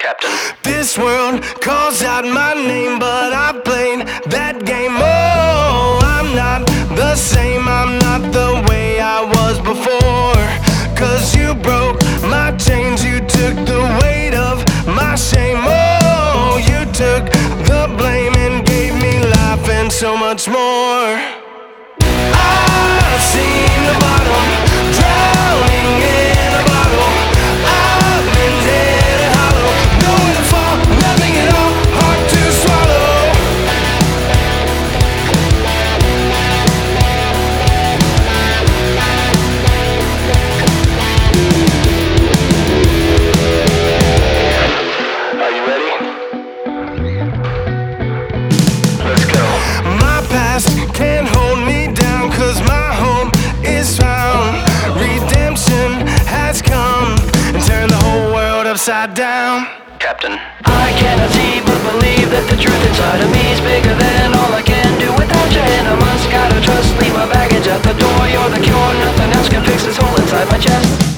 Captain. This world calls out my name, but I played that game. Oh, I'm not the same, I'm not the way I was before. 'Cause you broke my chains, you took the weight of my shame. Oh, you took the blame and gave me life and so much more. I've seen the bottom, drowning in a bottle. I've been dead and hollow, nowhere to fall, nothing at all, hard to swallow. Are you ready? Let's go. My past can't hold me down, 'cause my home is found. Redemption has come and turned the whole world upside down. Captain. I cannot see but believe that the truth inside of me is bigger than all I can do without you. And I must gotta trust, leave my baggage at the door. You're the cure, nothing else can fix this hole inside my chest.